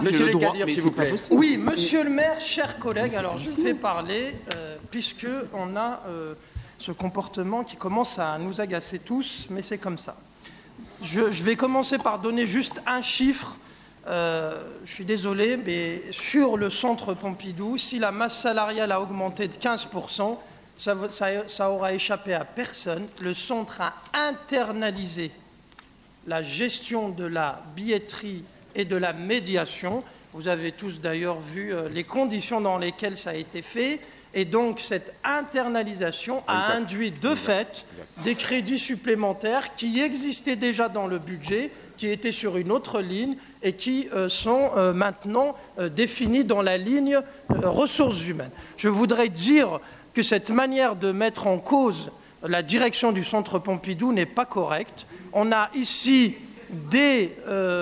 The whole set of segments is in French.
Monsieur le Cadir, s'il vous plaît. Oui, monsieur le maire, chers collègues, alors je vais parler, puisqu'on a ce comportement qui commence à nous agacer tous, mais c'est comme ça. Je vais commencer par donner juste un chiffre. Je suis désolé, mais sur le centre Pompidou, si la masse salariale a augmenté de 15%, ça aura échappé à personne. Le centre a internalisé la gestion de la billetterie et de la médiation. Vous avez tous d'ailleurs vu les conditions dans lesquelles ça a été fait. Et donc cette internalisation a induit de fait des crédits supplémentaires qui existaient déjà dans le budget, qui étaient sur une autre ligne et qui sont maintenant définis dans la ligne ressources humaines. Je voudrais dire que cette manière de mettre en cause la direction du centre Pompidou n'est pas correcte. On a ici des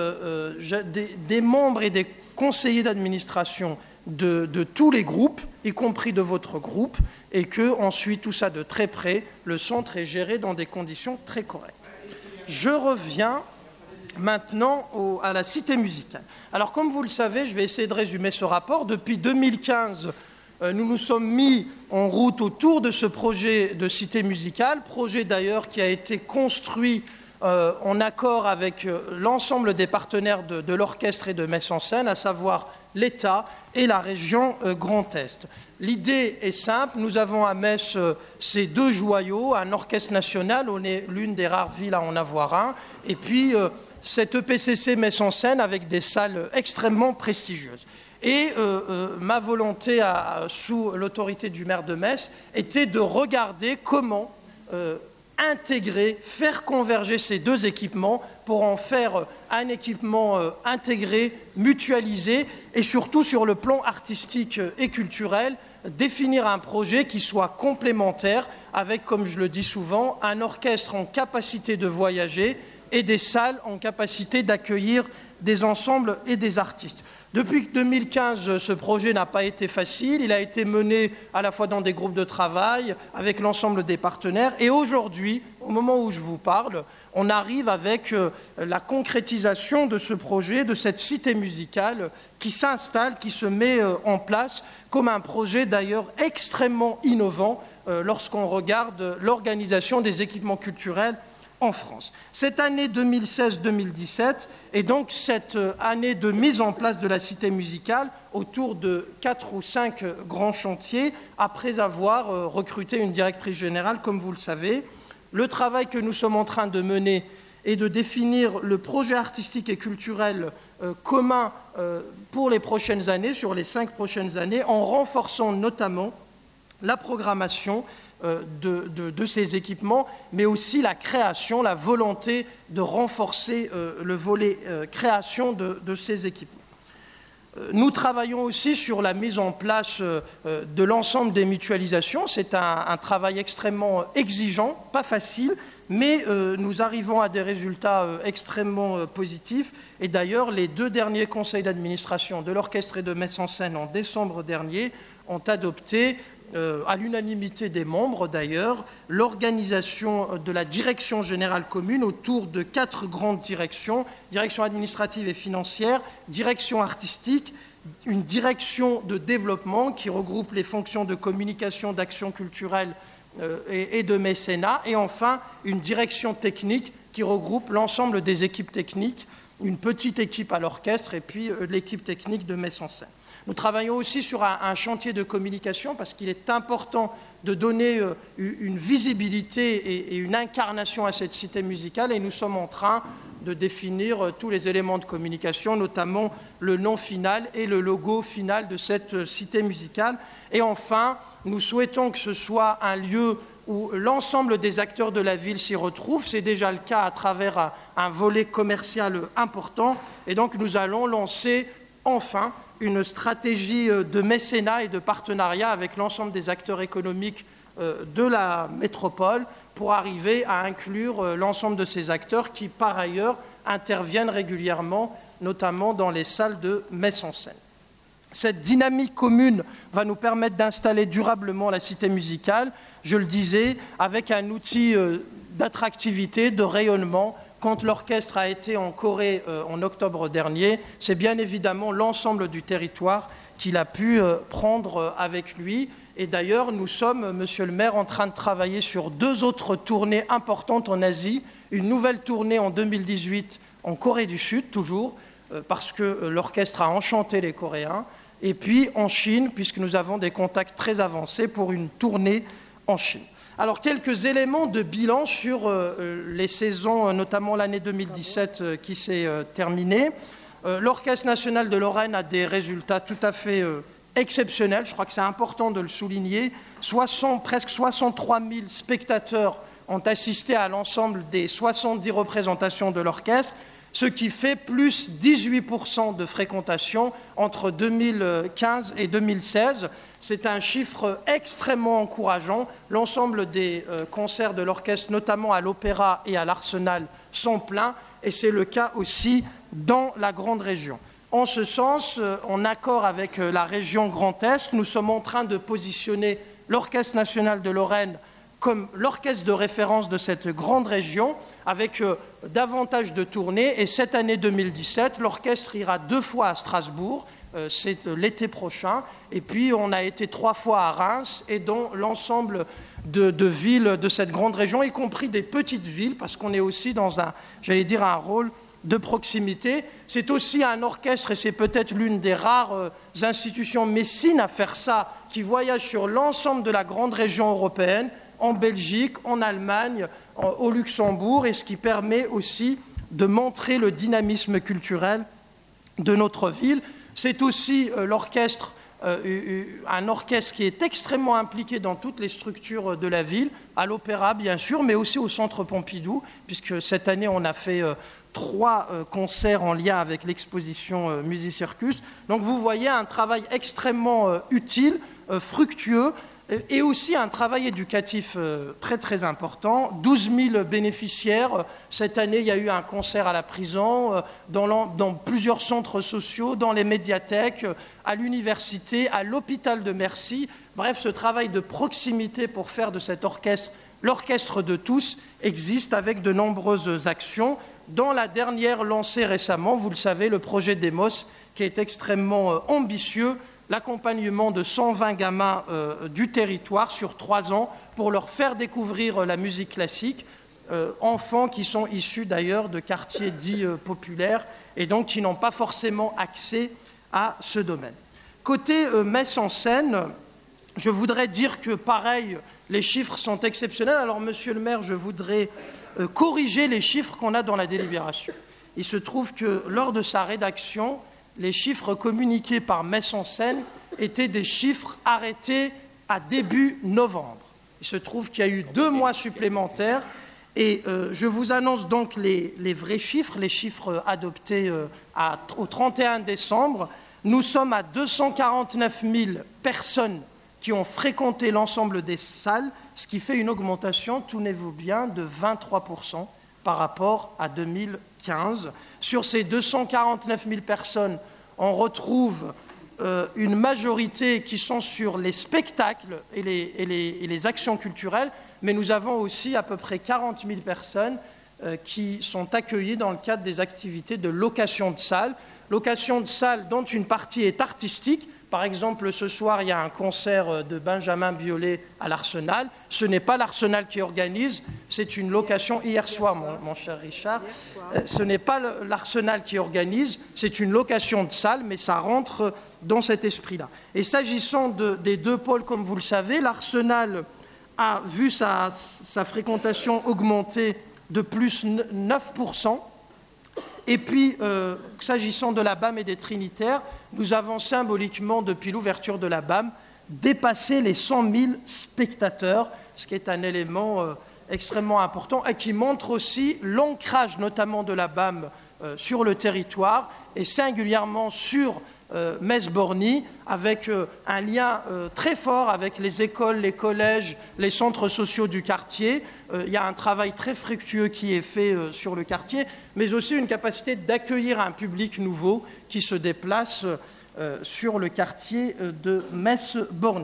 membres et des conseillers d'administration de tous les groupes, y compris de votre groupe, et qu'on suit tout ça de très près. Le centre est géré dans des conditions très correctes. Je reviens maintenant à la cité musicale. Alors, comme vous le savez, je vais essayer de résumer ce rapport. Depuis 2015, nous nous sommes mis en route autour de ce projet de cité musicale, projet d'ailleurs qui a été construit en accord avec l'ensemble des partenaires de l'orchestre et de Metz en Scène, à savoir l'État et la région Grand Est. L'idée est simple, nous avons à Metz ces deux joyaux, un orchestre national, on est l'une des rares villes à en avoir un, et puis cette EPCC Metz en Scène avec des salles extrêmement prestigieuses. Et ma volonté, sous l'autorité du maire de Metz, était de regarder comment intégrer, faire converger ces deux équipements pour en faire un équipement intégré, mutualisé et surtout sur le plan artistique et culturel, définir un projet qui soit complémentaire avec, comme je le dis souvent, un orchestre en capacité de voyager et des salles en capacité d'accueillir des ensembles et des artistes. Depuis 2015, ce projet n'a pas été facile. Il a été mené à la fois dans des groupes de travail, avec l'ensemble des partenaires. Et aujourd'hui, au moment où je vous parle, on arrive avec la concrétisation de ce projet, de cette cité musicale qui s'installe, qui se met en place comme un projet d'ailleurs extrêmement innovant lorsqu'on regarde l'organisation des équipements culturels en France. Cette année 2016-2017 est donc cette année de mise en place de la cité musicale autour de 4 ou 5 grands chantiers, après avoir recruté une directrice générale, comme vous le savez. Le travail que nous sommes en train de mener est de définir le projet artistique et culturel commun pour les prochaines années, sur les 5 prochaines années, en renforçant notamment la programmation de ces équipements, mais aussi la création, la volonté de renforcer le volet création de ces équipements. Nous travaillons aussi sur la mise en place de l'ensemble des mutualisations. C'est un travail extrêmement exigeant, pas facile, mais nous arrivons à des résultats extrêmement positifs. Et d'ailleurs, les 2 derniers conseils d'administration de l'orchestre et de Metz en Scène en décembre dernier ont adopté à l'unanimité des membres d'ailleurs, l'organisation de la direction générale commune autour de 4 grandes directions, direction administrative et financière, direction artistique, une direction de développement qui regroupe les fonctions de communication, d'action culturelle et de mécénat, et enfin une direction technique qui regroupe l'ensemble des équipes techniques, une petite équipe à l'orchestre et puis l'équipe technique de Metz en Scène. Nous travaillons aussi sur un chantier de communication parce qu'il est important de donner une visibilité et une incarnation à cette cité musicale et nous sommes en train de définir tous les éléments de communication, notamment le nom final et le logo final de cette cité musicale. Et enfin, nous souhaitons que ce soit un lieu où l'ensemble des acteurs de la ville s'y retrouvent. C'est déjà le cas à travers un volet commercial important. Et donc nous allons lancer enfin une stratégie de mécénat et de partenariat avec l'ensemble des acteurs économiques de la métropole pour arriver à inclure l'ensemble de ces acteurs qui, par ailleurs, interviennent régulièrement, notamment dans les salles de Metz en Scène. Cette dynamique commune va nous permettre d'installer durablement la cité musicale, je le disais, avec un outil d'attractivité, de rayonnement, quand l'orchestre a été en Corée en octobre dernier, c'est bien évidemment l'ensemble du territoire qu'il a pu prendre avec lui. Et d'ailleurs, nous sommes, Monsieur le maire, en train de travailler sur 2 autres tournées importantes en Asie. Une nouvelle tournée en 2018 en Corée du Sud, toujours, parce que l'orchestre a enchanté les Coréens. Et puis en Chine, puisque nous avons des contacts très avancés pour une tournée en Chine. Alors, quelques éléments de bilan sur les saisons, notamment l'année 2017 qui s'est terminée. L'Orchestre national de Lorraine a des résultats tout à fait exceptionnels. Je crois que c'est important de le souligner. Presque 63 000 spectateurs ont assisté à l'ensemble des 70 représentations de l'orchestre, ce qui fait plus 18% de fréquentation entre 2015 et 2016. C'est un chiffre extrêmement encourageant. L'ensemble des concerts de l'orchestre, notamment à l'Opéra et à l'Arsenal, sont pleins, et c'est le cas aussi dans la grande région. En ce sens, en accord avec la région Grand Est, nous sommes en train de positionner l'Orchestre national de Lorraine comme l'orchestre de référence de cette grande région, avec davantage de tournées. Et cette année 2017, l'orchestre ira 2 fois à Strasbourg, c'est l'été prochain. Et puis, on a été 3 fois à Reims et dans l'ensemble de villes de cette grande région, y compris des petites villes, parce qu'on est aussi dans un rôle de proximité. C'est aussi un orchestre, et c'est peut-être l'une des rares institutions messines à faire ça, qui voyage sur l'ensemble de la grande région européenne, en Belgique, en Allemagne, au Luxembourg, et ce qui permet aussi de montrer le dynamisme culturel de notre ville. C'est aussi l'orchestre, un orchestre qui est extrêmement impliqué dans toutes les structures de la ville, à l'Opéra bien sûr, mais aussi au Centre Pompidou, puisque cette année on a fait 3 concerts en lien avec l'exposition Musicircus. Donc vous voyez un travail extrêmement utile, fructueux, et aussi un travail éducatif très très important. 12 000 bénéficiaires. Cette année, il y a eu un concert à la prison, dans plusieurs centres sociaux, dans les médiathèques, à l'université, à l'hôpital de Mercy. Bref, ce travail de proximité pour faire de cet orchestre l'orchestre de tous existe avec de nombreuses actions. Dans la dernière lancée récemment, vous le savez, le projet Demos, qui est extrêmement ambitieux, l'accompagnement de 120 gamins du territoire sur 3 ans pour leur faire découvrir la musique classique, enfants qui sont issus d'ailleurs de quartiers dits populaires et donc qui n'ont pas forcément accès à ce domaine. Côté messe en scène, je voudrais dire que pareil, les chiffres sont exceptionnels. Alors monsieur le maire, je voudrais corriger les chiffres qu'on a dans la délibération. Il se trouve que lors de sa rédaction, les chiffres communiqués par Messe en Scène étaient des chiffres arrêtés à début novembre. Il se trouve qu'il y a eu 2 mois supplémentaires et je vous annonce donc les vrais chiffres, les chiffres adoptés au 31 décembre. Nous sommes à 249 000 personnes qui ont fréquenté l'ensemble des salles, ce qui fait une augmentation, tenez-vous bien, de 23% par rapport à 2015. Sur ces 249 000 personnes, on retrouve une majorité qui sont sur les spectacles et les actions culturelles, mais nous avons aussi à peu près 40 000 personnes qui sont accueillies dans le cadre des activités de location de salles dont une partie est artistique. Par exemple, ce soir, il y a un concert de Benjamin Biolay à l'Arsenal. Ce n'est pas l'Arsenal qui organise, c'est une location hier soir, mon cher Richard. Ce n'est pas l'Arsenal qui organise, c'est une location de salle, mais ça rentre dans cet esprit-là. Et s'agissant des 2 pôles, comme vous le savez, l'Arsenal a vu sa fréquentation augmenter de plus 9%. Et puis, s'agissant de la BAM et des Trinitaires, nous avons symboliquement, depuis l'ouverture de la BAM, dépassé les 100 000 spectateurs, ce qui est un élément extrêmement important et qui montre aussi l'ancrage notamment de la BAM sur le territoire et singulièrement sur Metz-Borny, avec un lien très fort avec les écoles, les collèges, les centres sociaux du quartier. Il y a un travail très fructueux qui est fait sur le quartier, mais aussi une capacité d'accueillir un public nouveau qui se déplace sur le quartier de Metz-Borny.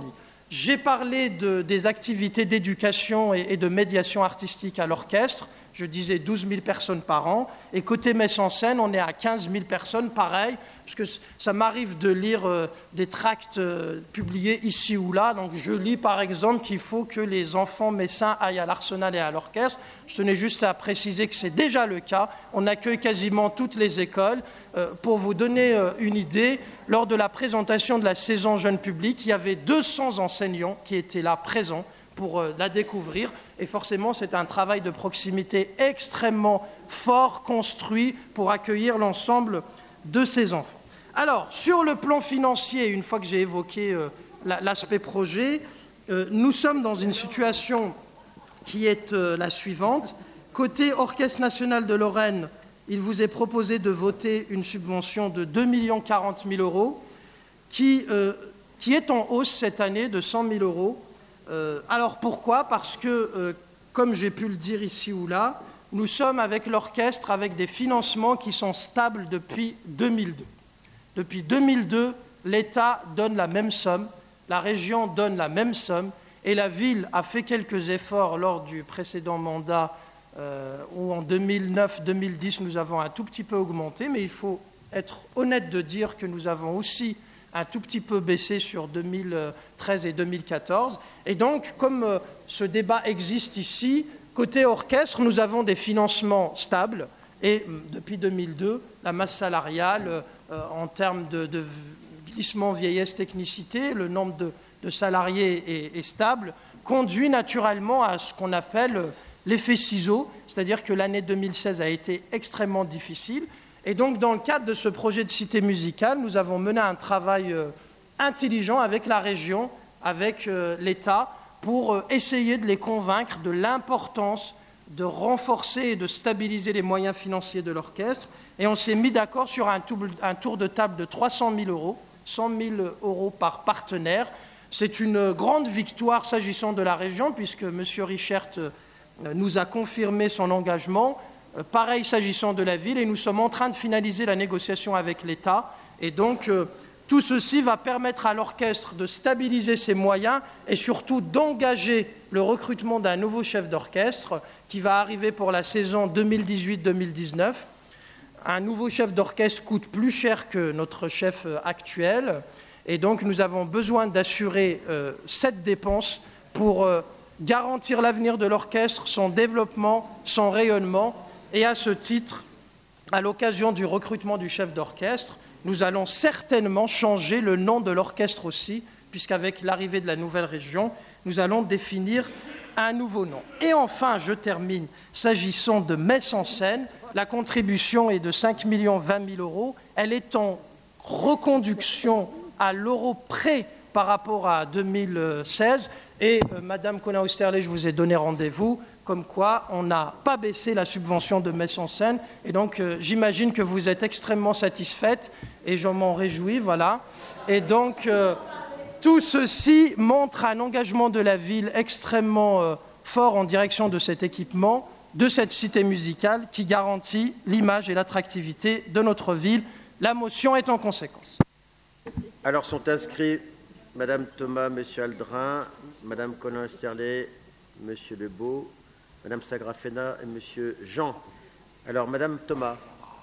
J'ai parlé des activités d'éducation et de médiation artistique à l'orchestre. Je disais 12 000 personnes par an. Et côté Metz en scène, on est à 15 000 personnes, pareil, parce que ça m'arrive de lire des tracts publiés ici ou là. Donc je lis par exemple qu'il faut que les enfants messins aillent à l'Arsenal et à l'orchestre. Je tenais juste à préciser que c'est déjà le cas. On accueille quasiment toutes les écoles. Pour vous donner une idée, lors de la présentation de la saison jeune public, il y avait 200 enseignants qui étaient là présents pour la découvrir. Et forcément, c'est un travail de proximité extrêmement fort, construit pour accueillir l'ensemble de ces enfants. Alors, sur le plan financier, une fois que j'ai évoqué l'aspect projet, nous sommes dans une situation qui est la suivante. Côté Orchestre national de Lorraine, il vous est proposé de voter une subvention de 2 040 000 euros qui est en hausse cette année de 100 000 euros. Alors pourquoi ? Parce que, comme j'ai pu le dire ici ou là, nous sommes avec l'orchestre avec des financements qui sont stables depuis 2002. Depuis 2002, l'État donne la même somme, la région donne la même somme, et la ville a fait quelques efforts lors du précédent mandat où en 2009-2010 nous avons un tout petit peu augmenté, mais il faut être honnête de dire que nous avons aussi un tout petit peu baissé sur 2013 et 2014. Et donc, comme ce débat existe ici, côté orchestre, nous avons des financements stables. Et depuis 2002, la masse salariale, en termes de glissement vieillesse-technicité, le nombre de salariés est stable, conduit naturellement à ce qu'on appelle l'effet ciseau, c'est-à-dire que l'année 2016 a été extrêmement difficile. Et donc, dans le cadre de ce projet de cité musicale, nous avons mené un travail intelligent avec la région, avec l'État, pour essayer de les convaincre de l'importance de renforcer et de stabiliser les moyens financiers de l'orchestre. Et on s'est mis d'accord sur un tour de table de 300 000 euros, 100 000 euros par partenaire. C'est une grande victoire s'agissant de la région, puisque M. Richert nous a confirmé son engagement. Pareil s'agissant de la ville, et nous sommes en train de finaliser la négociation avec l'État. Et donc, tout ceci va permettre à l'orchestre de stabiliser ses moyens et surtout d'engager le recrutement d'un nouveau chef d'orchestre qui va arriver pour la saison 2018-2019. Un nouveau chef d'orchestre coûte plus cher que notre chef actuel. Et donc, nous avons besoin d'assurer cette dépense pour garantir l'avenir de l'orchestre, son développement, son rayonnement. Et à ce titre, à l'occasion du recrutement du chef d'orchestre, nous allons certainement changer le nom de l'orchestre aussi, puisqu'avec l'arrivée de la nouvelle région, nous allons définir un nouveau nom. Et enfin, je termine, s'agissant de Metz en scène, la contribution est de 5 020 000 euros. Elle est en reconduction à l'euro près par rapport à 2016. Et Madame Konau-Sterlé, je vous ai donné rendez-vous, comme quoi on n'a pas baissé la subvention de Metz en scène. Et donc, j'imagine que vous êtes extrêmement satisfaite, et je m'en réjouis, voilà. Et donc, tout ceci montre un engagement de la ville extrêmement fort en direction de cet équipement, de cette cité musicale, qui garantit l'image et l'attractivité de notre ville. La motion est en conséquence. Alors sont inscrits Madame Thomas, Monsieur Aldrin, Madame Konau-Sterlé, Monsieur Lebeau, Madame Sagrafena et Monsieur Jean. Alors, Madame Thomas.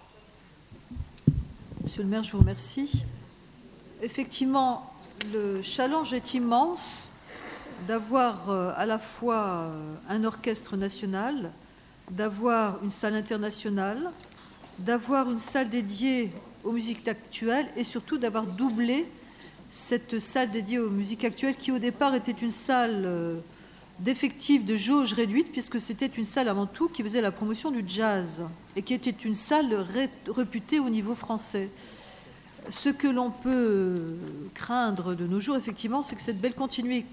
Monsieur le maire, je vous remercie. Effectivement, le challenge est immense d'avoir à la fois un orchestre national, d'avoir une salle internationale, d'avoir une salle dédiée aux musiques actuelles et surtout d'avoir doublé cette salle dédiée aux musiques actuelles qui au départ était une salle d'effectifs de jauge réduite puisque c'était une salle avant tout qui faisait la promotion du jazz et qui était une salle réputée au niveau français. Ce que l'on peut craindre de nos jours, effectivement, c'est que cette belle continuité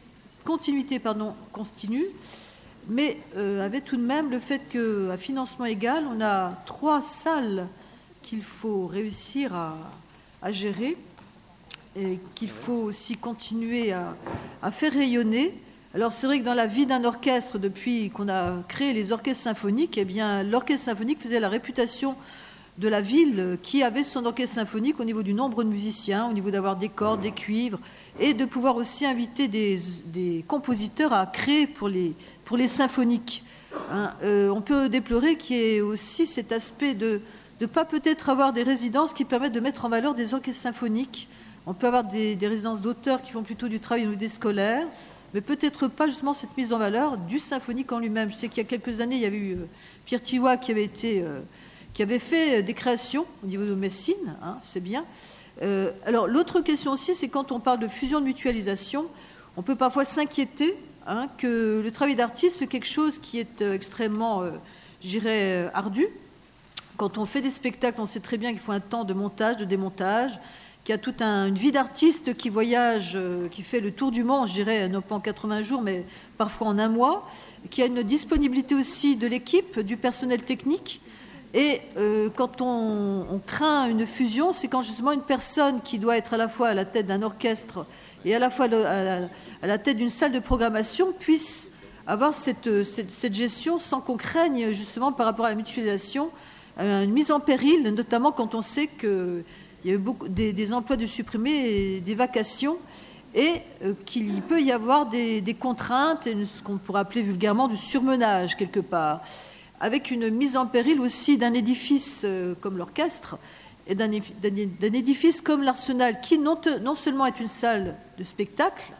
continue, mais avec tout de même le fait qu'à financement égal, on a 3 salles qu'il faut réussir à gérer et qu'il faut aussi continuer à faire rayonner. Alors c'est vrai que dans la vie d'un orchestre, depuis qu'on a créé les orchestres symphoniques, eh bien l'orchestre symphonique faisait la réputation de la ville qui avait son orchestre symphonique au niveau du nombre de musiciens, au niveau d'avoir des cordes, des cuivres, et de pouvoir aussi inviter des compositeurs à créer pour les symphoniques. On peut déplorer qu'il y ait aussi cet aspect de ne pas peut-être avoir des résidences qui permettent de mettre en valeur des orchestres symphoniques. On peut avoir des résidences d'auteurs qui font plutôt du travail ou des scolaires, mais peut-être pas justement cette mise en valeur du symphonique en lui-même. Je sais qu'il y a quelques années, il y avait eu Pierre Thiouat qui avait fait des créations au niveau de Messine, c'est bien. Alors l'autre question aussi, c'est quand on parle de fusion de mutualisation, on peut parfois s'inquiéter que le travail d'artiste, c'est quelque chose qui est extrêmement, ardu. Quand on fait des spectacles, on sait très bien qu'il faut un temps de montage, de démontage, qu'il y a toute une vie d'artiste qui voyage, qui fait le tour du monde, je dirais, non pas en 80 jours, mais parfois en un mois, qu'il y a une disponibilité aussi de l'équipe, du personnel technique. Et quand on craint une fusion, c'est quand justement une personne qui doit être à la fois à la tête d'un orchestre et à la fois à la tête d'une salle de programmation puisse avoir cette gestion sans qu'on craigne justement par rapport à la mutualisation une mise en péril, notamment quand on sait qu'il y a eu beaucoup des emplois de supprimés et des vacations et qu'il peut y avoir des contraintes et ce qu'on pourrait appeler vulgairement du surmenage quelque part, avec une mise en péril aussi d'un édifice comme l'orchestre et d'un édifice comme l'Arsenal, qui non seulement est une salle de spectacle,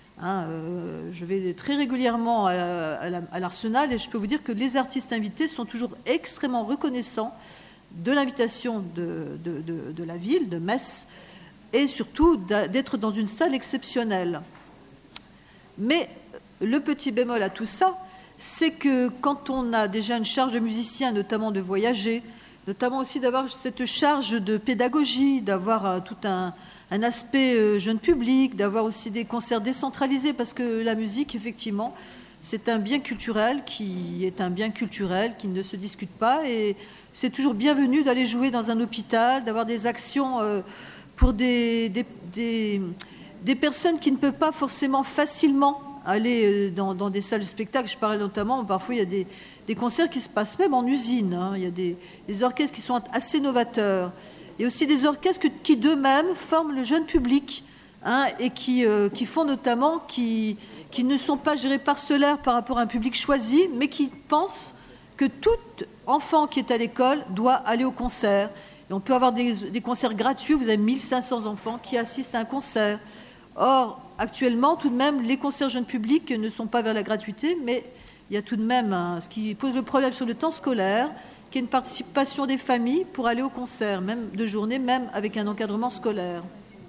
je vais très régulièrement à l'Arsenal et je peux vous dire que les artistes invités sont toujours extrêmement reconnaissants de l'invitation de la ville, de Metz, et surtout d'être dans une salle exceptionnelle. Mais le petit bémol à tout ça, c'est que quand on a déjà une charge de musicien, notamment de voyager, notamment aussi d'avoir cette charge de pédagogie, d'avoir tout un aspect jeune public, d'avoir aussi des concerts décentralisés, parce que la musique, effectivement, c'est un bien culturel qui ne se discute pas, et c'est toujours bienvenu d'aller jouer dans un hôpital, d'avoir des actions pour des personnes qui ne peuvent pas forcément facilement aller dans des salles de spectacle. Je parlais notamment, parfois il y a des concerts qui se passent même en usine. Il y a des orchestres qui sont assez novateurs. Et aussi des orchestres qui d'eux-mêmes forment le jeune public et qui font notamment, qui ne sont pas gérés parcellaires par rapport à un public choisi, mais qui pensent que tout enfant qui est à l'école doit aller au concert. Et on peut avoir des concerts gratuits, vous avez 1500 enfants qui assistent à un concert. Or, actuellement, tout de même, les concerts jeunes publics ne sont pas vers la gratuité, mais il y a tout de même ce qui pose le problème sur le temps scolaire, qui est une participation des familles pour aller au concert, même de journée, même avec un encadrement scolaire.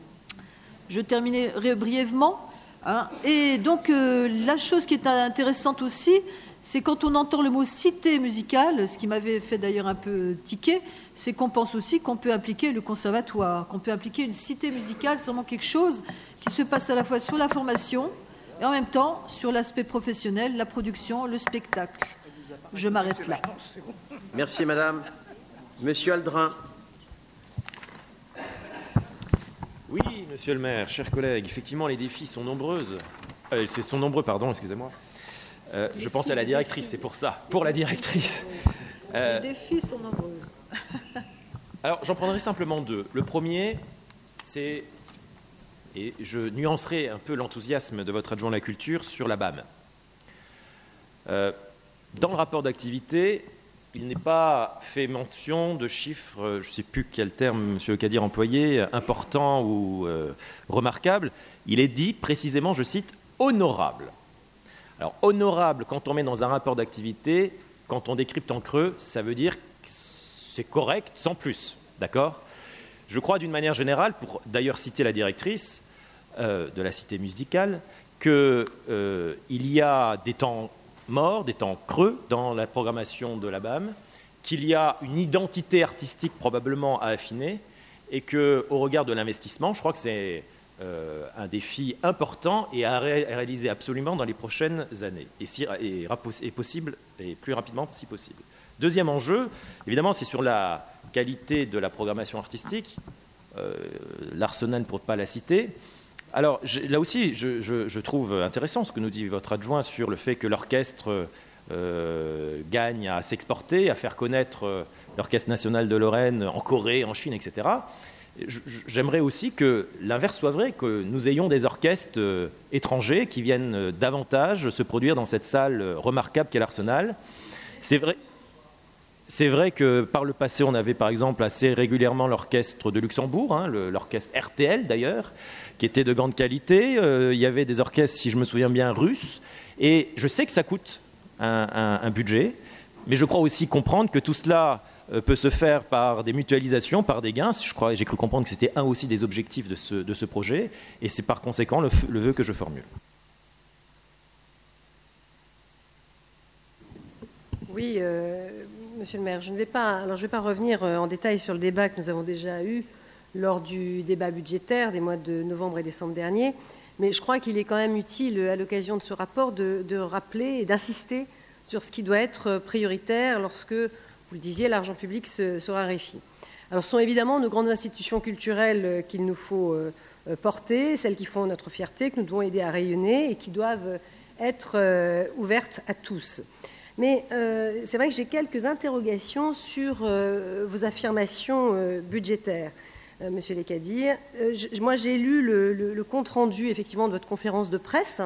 Je terminerai brièvement. Et donc, la chose qui est intéressante aussi, c'est quand on entend le mot cité musicale, ce qui m'avait fait d'ailleurs un peu tiquer, c'est qu'on pense aussi qu'on peut impliquer le conservatoire, qu'on peut impliquer une cité musicale, c'est vraiment quelque chose qui se passe à la fois sur la formation et en même temps sur l'aspect professionnel, la production, le spectacle. Je m'arrête là. Merci madame. Monsieur Aldrin. Oui, monsieur le maire, chers collègues, effectivement les défis sont nombreux, excusez-moi. Je pense à la directrice, c'est pour ça, pour la directrice. Les défis sont nombreux. Alors, j'en prendrai simplement deux. Le premier, c'est, et je nuancerai un peu l'enthousiasme de votre adjoint à la culture sur la BAM. Dans le rapport d'activité, il n'est pas fait mention de chiffres, je ne sais plus quel terme M. Le Cadier a employé, important ou remarquable. Il est dit précisément, je cite, honorable. Alors, honorable, quand on met dans un rapport d'activité, quand on décrypte en creux, ça veut dire que c'est correct, sans plus. D'accord ? Je crois, d'une manière générale, pour d'ailleurs citer la directrice de la cité musicale, qu'il y a des temps morts, des temps creux dans la programmation de la BAM, qu'il y a une identité artistique probablement à affiner, et qu'au regard de l'investissement, je crois que c'est un défi important et à réaliser absolument dans les prochaines années, et possible, et plus rapidement si possible. Deuxième enjeu, évidemment, c'est sur la qualité de la programmation artistique, l'Arsenal pour ne pas la citer. Alors, là aussi, je trouve intéressant ce que nous dit votre adjoint sur le fait que l'orchestre gagne à s'exporter, à faire connaître l'Orchestre national de Lorraine en Corée, en Chine, etc. J'aimerais aussi que l'inverse soit vrai, que nous ayons des orchestres étrangers qui viennent davantage se produire dans cette salle remarquable qu'est l'Arsenal. C'est vrai que par le passé, on avait par exemple assez régulièrement l'orchestre de Luxembourg, l'orchestre RTL d'ailleurs, qui était de grande qualité. Il y avait des orchestres, si je me souviens bien, russes. Et je sais que ça coûte un budget, mais je crois aussi comprendre que tout cela peut se faire par des mutualisations, par des gains. J'ai cru comprendre que c'était un aussi des objectifs de ce projet, et c'est par conséquent le vœu que je formule. Oui, Monsieur le maire, je ne vais pas revenir en détail sur le débat que nous avons déjà eu lors du débat budgétaire des mois de novembre et décembre dernier, mais je crois qu'il est quand même utile, à l'occasion de ce rapport, de rappeler et d'insister sur ce qui doit être prioritaire lorsque, vous le disiez, l'argent public se raréfie. Alors, ce sont évidemment nos grandes institutions culturelles qu'il nous faut porter, celles qui font notre fierté, que nous devons aider à rayonner et qui doivent être ouvertes à tous. Mais c'est vrai que j'ai quelques interrogations sur vos affirmations budgétaires, Monsieur Lécadir. Moi, j'ai lu le compte-rendu, effectivement, de votre conférence de presse,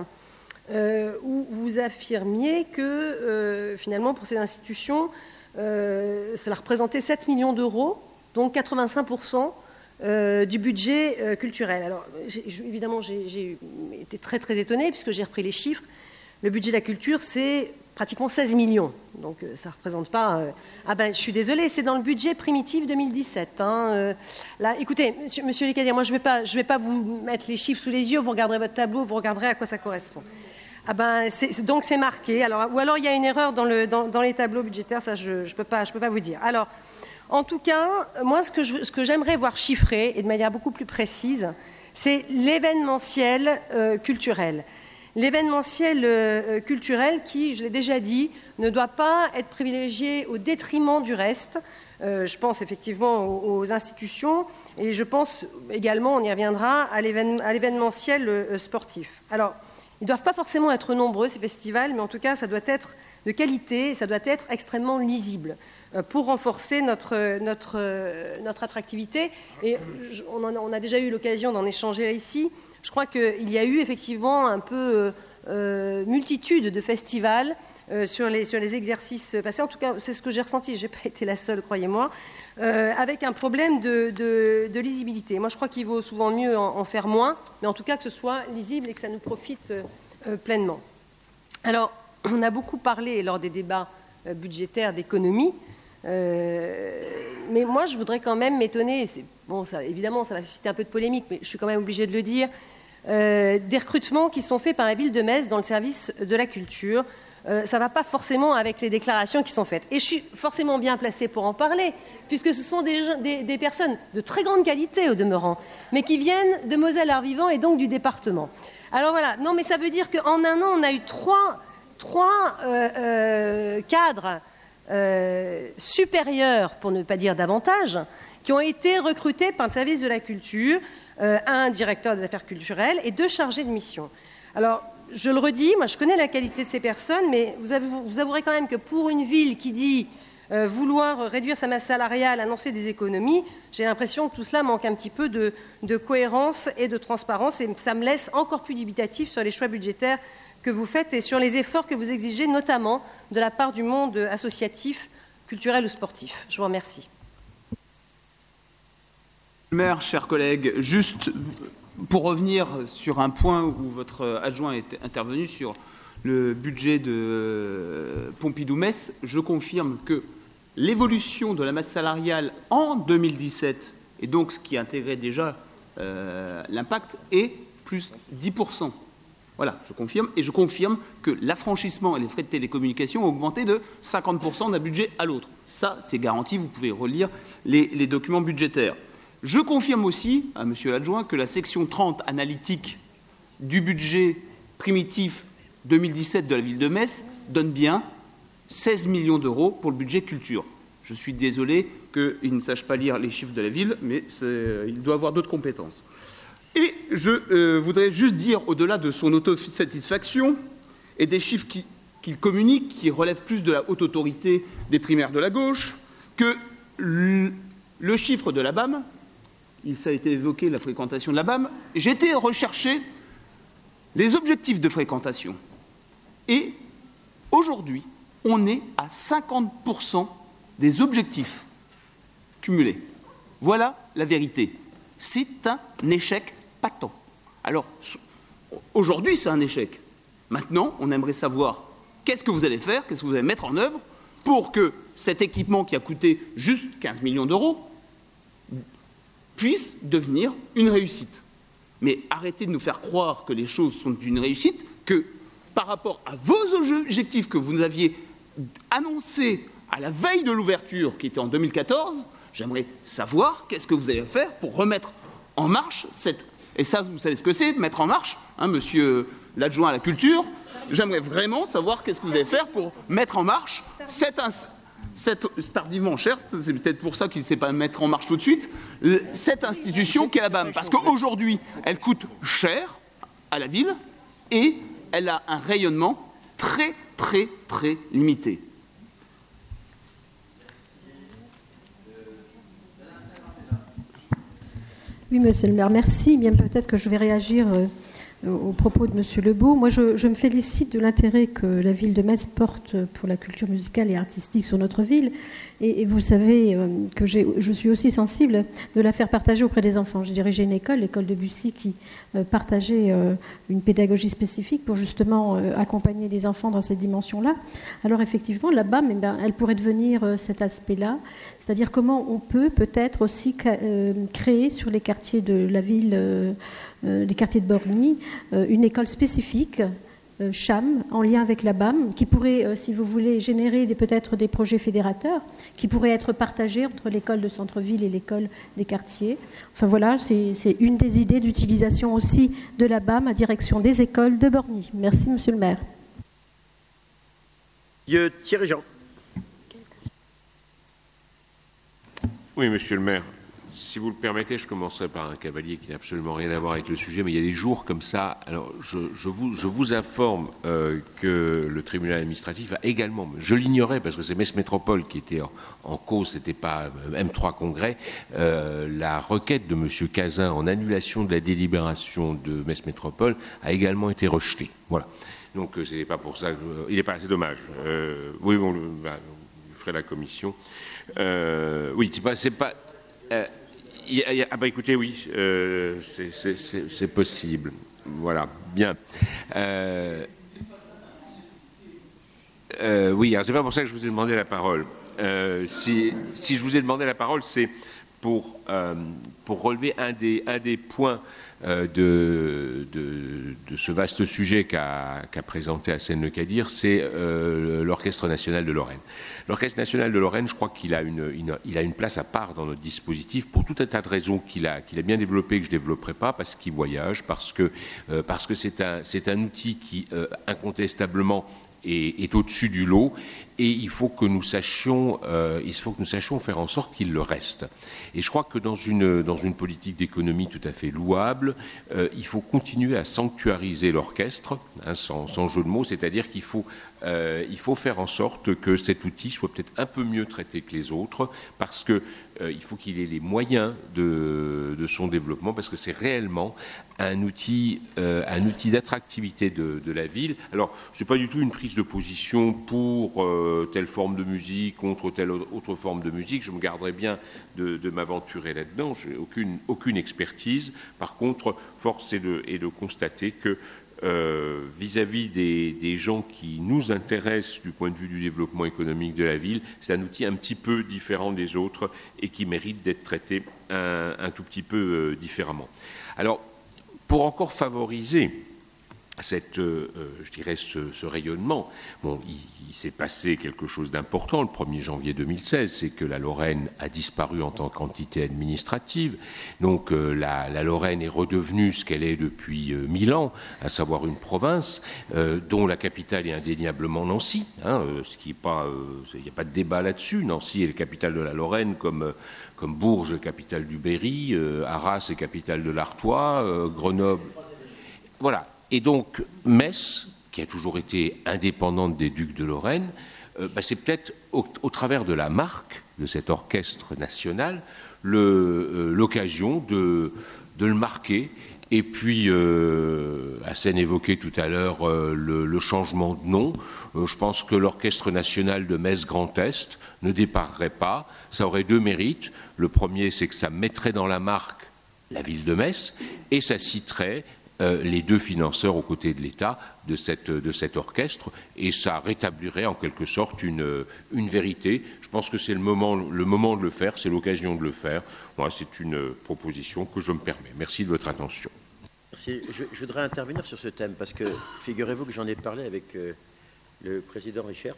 où vous affirmiez que, finalement, pour ces institutions, cela représentait 7 millions d'euros, donc 85% du budget culturel. Alors, évidemment, j'ai été très, très étonnée, puisque j'ai repris les chiffres. Le budget de la culture, c'est pratiquement 16 millions. Donc, ça ne représente pas... je suis désolée, c'est dans le budget primitif 2017. Là, écoutez, monsieur Lécadir, moi, je vais pas vous mettre les chiffres sous les yeux. Vous regarderez votre tableau, vous regarderez à quoi ça correspond. Donc, c'est marqué. Ou alors, il y a une erreur dans les tableaux budgétaires. Ça, je ne peux pas vous dire. Alors, en tout cas, moi, ce que j'aimerais voir chiffré, et de manière beaucoup plus précise, c'est l'événementiel culturel. L'événementiel culturel qui, je l'ai déjà dit, ne doit pas être privilégié au détriment du reste. Je pense effectivement aux institutions et je pense également, on y reviendra, à l'événementiel sportif. Alors, ils ne doivent pas forcément être nombreux, ces festivals, mais en tout cas, ça doit être de qualité, ça doit être extrêmement lisible pour renforcer notre attractivité. Et on a déjà eu l'occasion d'en échanger là, ici. Je crois qu'il y a eu effectivement un peu multitude de festivals sur les exercices passés. En tout cas, c'est ce que j'ai ressenti. Je n'ai pas été la seule, croyez-moi, avec un problème de lisibilité. Moi, je crois qu'il vaut souvent mieux en faire moins, mais en tout cas que ce soit lisible et que ça nous profite pleinement. Alors, on a beaucoup parlé lors des débats budgétaires d'économie, mais moi, je voudrais quand même m'étonner. Évidemment, ça va susciter un peu de polémique, mais je suis quand même obligée de le dire. Des recrutements qui sont faits par la ville de Metz dans le service de la culture. Ça ne va pas forcément avec les déclarations qui sont faites. Et je suis forcément bien placée pour en parler, puisque ce sont des personnes de très grande qualité au demeurant, mais qui viennent de Moselle-Arvivant et donc du département. Alors voilà, non mais ça veut dire qu'en un an, on a eu trois cadres supérieurs, pour ne pas dire davantage, qui ont été recrutés par le service de la culture, un directeur des affaires culturelles et 2 chargés de mission. Alors, je le redis, moi je connais la qualité de ces personnes, mais vous avouerez quand même que pour une ville qui dit vouloir réduire sa masse salariale, annoncer des économies, j'ai l'impression que tout cela manque un petit peu de cohérence et de transparence, et ça me laisse encore plus dubitatif sur les choix budgétaires que vous faites et sur les efforts que vous exigez, notamment de la part du monde associatif, culturel ou sportif. Je vous remercie. Maire, chers collègues, juste pour revenir sur un point où votre adjoint est intervenu sur le budget de Pompidou-Metz, je confirme que l'évolution de la masse salariale en 2017, et donc ce qui intégrait déjà l'impact, est plus 10%. Voilà, je confirme. Et je confirme que l'affranchissement et les frais de télécommunication ont augmenté de 50% d'un budget à l'autre. Ça, c'est garanti, vous pouvez relire les documents budgétaires. Je confirme aussi à monsieur l'adjoint que la section 30 analytique du budget primitif 2017 de la ville de Metz donne bien 16 millions d'euros pour le budget culture. Je suis désolé qu'il ne sache pas lire les chiffres de la ville, mais il doit avoir d'autres compétences. Et je voudrais juste dire, au-delà de son autosatisfaction et des chiffres qu'il communique, qui relève plus de la haute autorité des primaires de la gauche, que le chiffre de la BAM, ça a été évoqué, la fréquentation de la BAM, j'ai été rechercher les objectifs de fréquentation. Et aujourd'hui, on est à 50% des objectifs cumulés. Voilà la vérité. C'est un échec patent. Alors, aujourd'hui, c'est un échec. Maintenant, on aimerait savoir qu'est-ce que vous allez faire, qu'est-ce que vous allez mettre en œuvre pour que cet équipement qui a coûté juste 15 millions d'euros puisse devenir une réussite. Mais arrêtez de nous faire croire que les choses sont une réussite, que par rapport à vos objectifs que vous nous aviez annoncés à la veille de l'ouverture, qui était en 2014, j'aimerais savoir qu'est-ce que vous allez faire pour remettre en marche cette... Et ça, vous savez ce que c'est, mettre en marche, hein, monsieur l'adjoint à la culture. J'aimerais vraiment savoir qu'est-ce que vous allez faire pour mettre en marche cette tardivement, cher, c'est peut-être pour ça qu'il ne sait pas mettre en marche tout de suite, cette institution qu'est la BAM. Parce qu'aujourd'hui, elle coûte cher à la ville et elle a un rayonnement très, très, très limité. Oui, monsieur le maire, merci. Bien, peut-être que je vais réagir aux propos de monsieur Lebeau. Moi, je me félicite de l'intérêt que la ville de Metz porte pour la culture musicale et artistique sur notre ville. Et vous savez que je suis aussi sensible de la faire partager auprès des enfants. J'ai dirigé une école, l'école de Bussy, qui partageait une pédagogie spécifique pour justement accompagner les enfants dans cette dimension-là. Alors effectivement, la BAM, elle pourrait devenir cet aspect-là, c'est-à-dire comment on peut peut-être aussi créer sur les quartiers de la ville, les quartiers de Borgny, une école spécifique, CHAM, en lien avec la BAM, qui pourrait, si vous voulez, générer peut-être des projets fédérateurs, qui pourraient être partagés entre l'école de centre-ville et l'école des quartiers. Enfin voilà, c'est une des idées d'utilisation aussi de la BAM à direction des écoles de Borgny. Merci, monsieur le maire. Thierry Jean. Oui, monsieur le maire. Si vous le permettez, je commencerai par un cavalier qui n'a absolument rien à voir avec le sujet, mais il y a des jours comme ça. Alors, je vous informe que le tribunal administratif a également, je l'ignorais parce que c'est Metz Métropole qui était en cause, c'était pas M3 Congrès, la requête de M. Cazin en annulation de la délibération de Metz Métropole a également été rejetée. Voilà. Donc, ce n'est pas pour ça. Il n'est pas assez dommage. Oui, on ferait la commission. Oui, c'est pas. Ah bah écoutez, oui, c'est possible. Voilà, bien. Oui, alors c'est pas pour ça que je vous ai demandé la parole. Si je vous ai demandé la parole, c'est pour relever un des points de ce vaste sujet qu'a présenté Hassen-Le-Cadir, c'est l'Orchestre national de Lorraine. L'Orchestre national de Lorraine, je crois qu'il a une place à part dans notre dispositif pour tout un tas de raisons qu'il a bien développées que je ne développerai pas, parce qu'il voyage, parce que c'est un outil qui incontestablement est au-dessus du lot, et il faut que nous sachions faire en sorte qu'il le reste. Et je crois que dans une politique d'économie tout à fait louable, il faut continuer à sanctuariser l'orchestre, hein, sans jeu de mots, c'est-à-dire qu'il faut faire en sorte que cet outil soit peut-être un peu mieux traité que les autres, parce que il faut qu'il ait les moyens de son développement, parce que c'est réellement un outil d'attractivité de la ville. Alors, c'est pas du tout une prise de position pour telle forme de musique contre telle autre forme de musique. Je me garderai bien de m'aventurer là-dedans. J'ai aucune expertise. Par contre, force est de constater que vis-à-vis des gens qui nous intéressent du point de vue du développement économique de la ville, c'est un outil un petit peu différent des autres et qui mérite d'être traité un tout petit peu différemment. Alors, pour encore favoriser ce rayonnement, bon, il s'est passé quelque chose d'important le 1er janvier 2016, c'est que la Lorraine a disparu en tant qu'entité administrative. Donc la Lorraine est redevenue ce qu'elle est depuis 1000 ans, à savoir une province dont la capitale est indéniablement Nancy, hein, ce qui est pas, il n'y a pas de débat là-dessus. Nancy est la capitale de la Lorraine, comme Bourges, capitale du Berry, Arras est capitale de l'Artois, Grenoble, voilà. Et donc Metz, qui a toujours été indépendante des ducs de Lorraine, c'est peut-être au travers de la marque de cet orchestre national l'occasion de le marquer. Et puis, Hassen évoquait tout à l'heure le changement de nom. Je pense que l'Orchestre national de Metz Grand Est ne déparerait pas. Ça aurait deux mérites. Le premier, c'est que ça mettrait dans la marque la ville de Metz et ça citerait les deux financeurs aux côtés de l'État de cet orchestre, et ça rétablirait en quelque sorte une vérité. Je pense que c'est le moment de le faire, c'est l'occasion de le faire. Voilà, c'est une proposition que je me permets. Merci de votre attention. Merci. Je voudrais intervenir sur ce thème parce que figurez-vous que j'en ai parlé avec le président Richert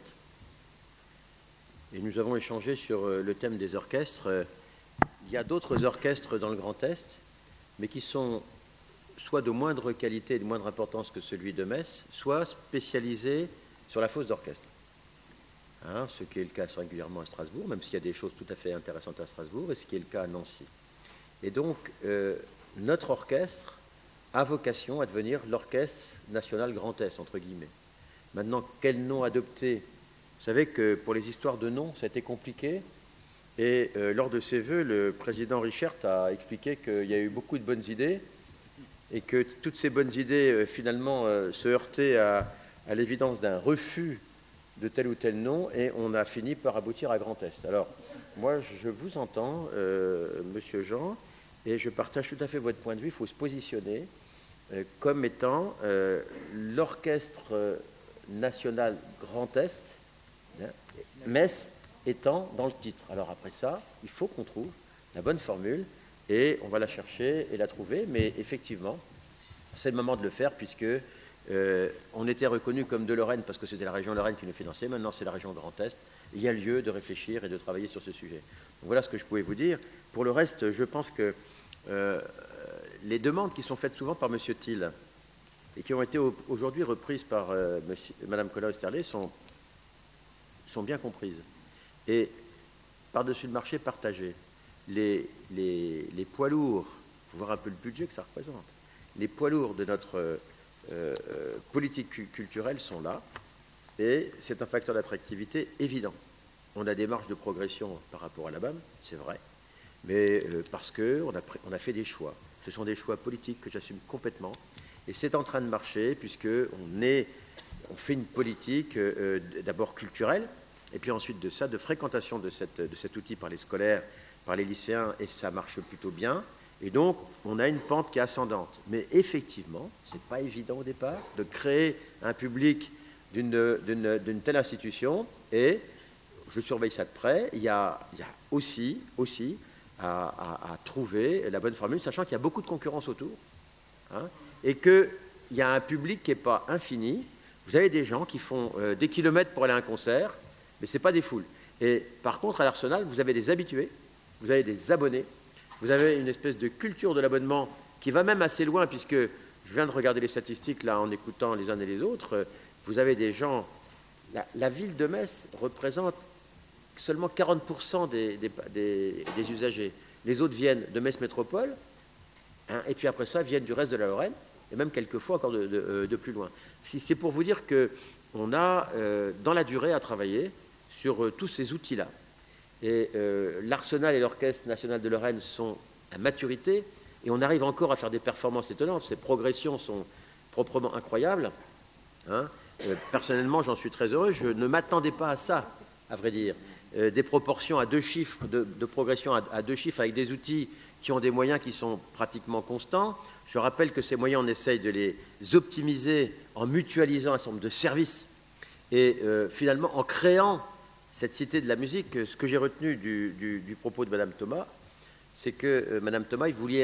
et nous avons échangé sur le thème des orchestres. Il y a d'autres orchestres dans le Grand Est, mais qui sont soit de moindre qualité et de moindre importance que celui de Metz, soit spécialisés sur la fosse d'orchestre. Ce qui est le cas singulièrement à Strasbourg, même s'il y a des choses tout à fait intéressantes à Strasbourg, et ce qui est le cas à Nancy. Et donc, notre orchestre a vocation à devenir l'Orchestre national Grand Est, entre guillemets. Maintenant, quel nom adopter? Vous savez que pour les histoires de noms, ça a été compliqué. Et lors de ses vœux, le président Richert a expliqué qu'il y a eu beaucoup de bonnes idées et que toutes ces bonnes idées, finalement, se heurtaient à l'évidence d'un refus de tel ou tel nom, et on a fini par aboutir à Grand Est. Alors, moi, je vous entends, Monsieur Jean, et je partage tout à fait votre point de vue. Il faut se positionner comme étant l'Orchestre national Grand Est, Metz étant dans le titre. Alors après ça, il faut qu'on trouve la bonne formule, et on va la chercher et la trouver, mais effectivement, c'est le moment de le faire, puisque on était reconnu comme de Lorraine parce que c'était la région Lorraine qui nous finançait. Maintenant, c'est la région Grand Est. Il y a lieu de réfléchir et de travailler sur ce sujet. Donc, voilà ce que je pouvais vous dire. Pour le reste, je pense que les demandes qui sont faites souvent par M. Thiel et qui ont été aujourd'hui reprises par Mme Colas-Oesterlé sont bien comprises. Et par-dessus le marché partagé, les poids lourds, il faut voir un peu le budget que ça représente, les poids lourds de notre politique culturelle sont là, et c'est un facteur d'attractivité évident. On a des marges de progression par rapport à la BAM, c'est vrai, mais parce qu'on a fait des choix. Ce sont des choix politiques que j'assume complètement, et c'est en train de marcher, puisqu'on fait une politique d'abord culturelle, et puis ensuite de ça, de fréquentation de cet outil par les scolaires, par les lycéens, et ça marche plutôt bien. Et donc, on a une pente qui est ascendante. Mais effectivement, ce n'est pas évident au départ de créer un public d'une telle institution. Et je surveille ça de près. Il y a aussi à trouver la bonne formule, sachant qu'il y a beaucoup de concurrence autour, et qu'il y a un public qui n'est pas infini. Vous avez des gens qui font des kilomètres pour aller à un concert, mais ce n'est pas des foules. Et par contre, à l'Arsenal, vous avez des habitués, vous avez des abonnés, vous avez une espèce de culture de l'abonnement qui va même assez loin, puisque je viens de regarder les statistiques là en écoutant les uns et les autres. Vous avez des gens. La ville de Metz représente seulement 40% des usagers. Les autres viennent de Metz Métropole, et puis après ça viennent du reste de la Lorraine, et même quelquefois encore de plus loin. C'est pour vous dire qu'on a dans la durée à travailler sur tous ces outils-là. Et l'Arsenal et l'Orchestre national de Lorraine sont à maturité, et on arrive encore à faire des performances étonnantes. Ces progressions sont proprement incroyables. Personnellement, j'en suis très heureux. Je ne m'attendais pas à ça, à vrai dire. Des proportions à deux chiffres, de progression à deux chiffres, avec des outils qui ont des moyens qui sont pratiquement constants. Je rappelle que ces moyens, on essaye de les optimiser en mutualisant un certain nombre de services, et finalement en créant cette cité de la musique. Ce que j'ai retenu du propos de Mme Thomas, c'est que Mme Thomas, il voulait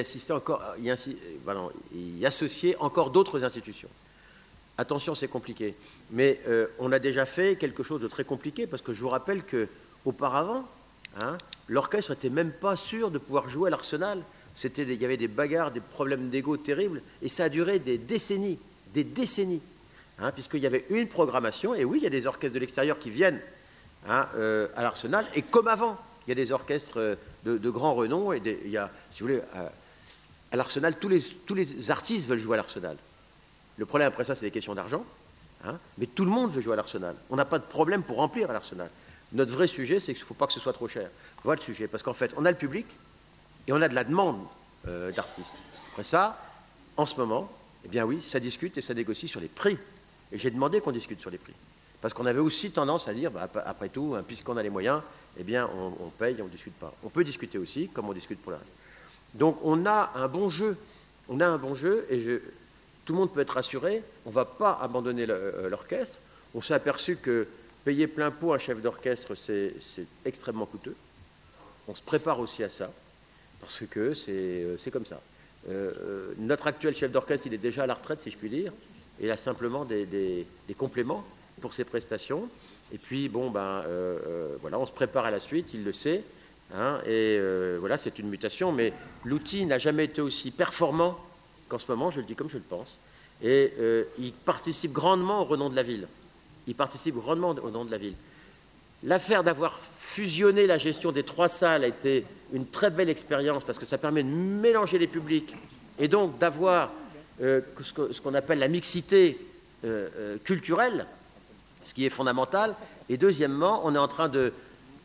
y associer encore d'autres institutions. Attention, c'est compliqué. Mais on a déjà fait quelque chose de très compliqué, parce que je vous rappelle qu'auparavant, l'orchestre n'était même pas sûr de pouvoir jouer à l'Arsenal. Il y avait des bagarres, des problèmes d'ego terribles, et ça a duré des décennies, puisqu'il y avait une programmation. Et oui, il y a des orchestres de l'extérieur qui viennent à l'Arsenal, et comme avant, il y a des orchestres de grand renom, et il y a, si vous voulez, à l'Arsenal, tous les artistes veulent jouer à l'Arsenal. Le problème après ça, c'est des questions d'argent, hein, mais tout le monde veut jouer à l'Arsenal. On n'a pas de problème pour remplir à l'Arsenal. Notre vrai sujet, c'est qu'il ne faut pas que ce soit trop cher. Voilà le sujet, parce qu'en fait, on a le public et on a de la demande d'artistes. Après ça, en ce moment, eh bien oui, ça discute et ça négocie sur les prix. Et j'ai demandé qu'on discute sur les prix. Parce qu'on avait aussi tendance à dire, après tout, hein, puisqu'on a les moyens, eh bien, on paye et on ne discute pas. On peut discuter aussi, comme on discute pour le reste. Donc, on a un bon jeu. On a un bon jeu et tout le monde peut être rassuré. On ne va pas abandonner l'orchestre. On s'est aperçu que payer plein pot un chef d'orchestre, c'est extrêmement coûteux. On se prépare aussi à ça, parce que c'est comme ça. Notre actuel chef d'orchestre, il est déjà à la retraite, si je puis dire. Il a simplement des compléments pour ses prestations. Et puis, bon, voilà, on se prépare à la suite, il le sait. Hein, et voilà, c'est une mutation. Mais l'outil n'a jamais été aussi performant qu'en ce moment, je le dis comme je le pense. Et il participe grandement au renom de la ville. Il participe grandement au renom de la ville. L'affaire d'avoir fusionné la gestion des 3 salles a été une très belle expérience parce que ça permet de mélanger les publics et donc d'avoir ce qu'on appelle la mixité culturelle, ce qui est fondamental. Et deuxièmement, on est en train de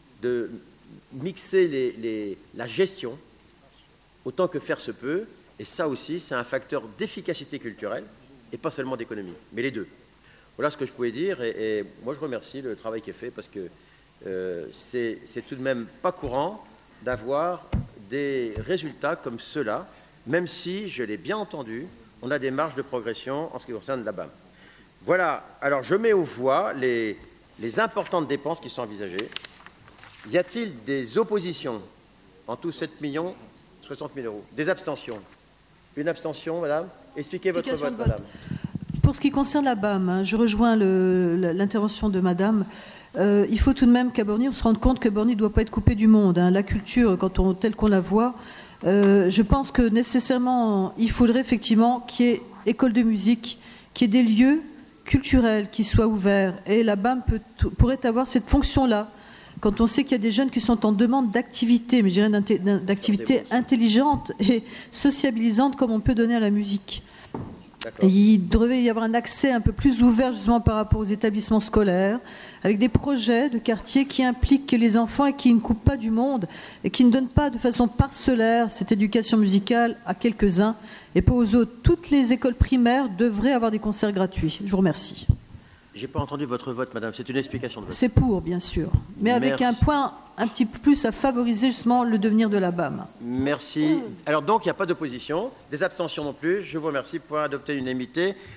mixer la gestion autant que faire se peut. Et ça aussi, c'est un facteur d'efficacité culturelle et pas seulement d'économie, mais les deux. Voilà ce que je pouvais dire. Et moi, je remercie le travail qui est fait parce que c'est tout de même pas courant d'avoir des résultats comme ceux-là, même si, je l'ai bien entendu, on a des marges de progression en ce qui concerne la BAM. Voilà, alors je mets aux voix les importantes dépenses qui sont envisagées. Y a-t-il des oppositions? En tout, 7 60 000 euros. Des abstentions? Une abstention, madame? Expliquez votre vote, madame. Pour ce qui concerne la BAM, hein, je rejoins l'intervention de madame. Il faut tout de même qu'à Borny, on se rende compte que Borny ne doit pas être coupé du monde. Hein. La culture, telle qu'on la voit, je pense que nécessairement, il faudrait effectivement qu'il y ait école de musique, qu'il y ait des lieux culturels qui soient ouverts. Et la BAM pourrait avoir cette fonction-là. Quand on sait qu'il y a des jeunes qui sont en demande d'activité, mais je dirais d'activité intelligente et sociabilisante comme on peut donner à la musique. Et il devrait y avoir un accès un peu plus ouvert justement par rapport aux établissements scolaires, avec des projets de quartier qui impliquent les enfants et qui ne coupent pas du monde et qui ne donnent pas de façon parcellaire cette éducation musicale à quelques-uns et pas aux autres. Toutes les écoles primaires devraient avoir des concerts gratuits. Je vous remercie. Je n'ai pas entendu votre vote, madame. C'est une explication de vote. C'est pour, bien sûr. Mais avec un point un petit peu plus à favoriser justement le devenir de la BAM. Merci. Alors donc, il n'y a pas d'opposition. Des abstentions non plus. Je vous remercie pour adopter l'unanimité.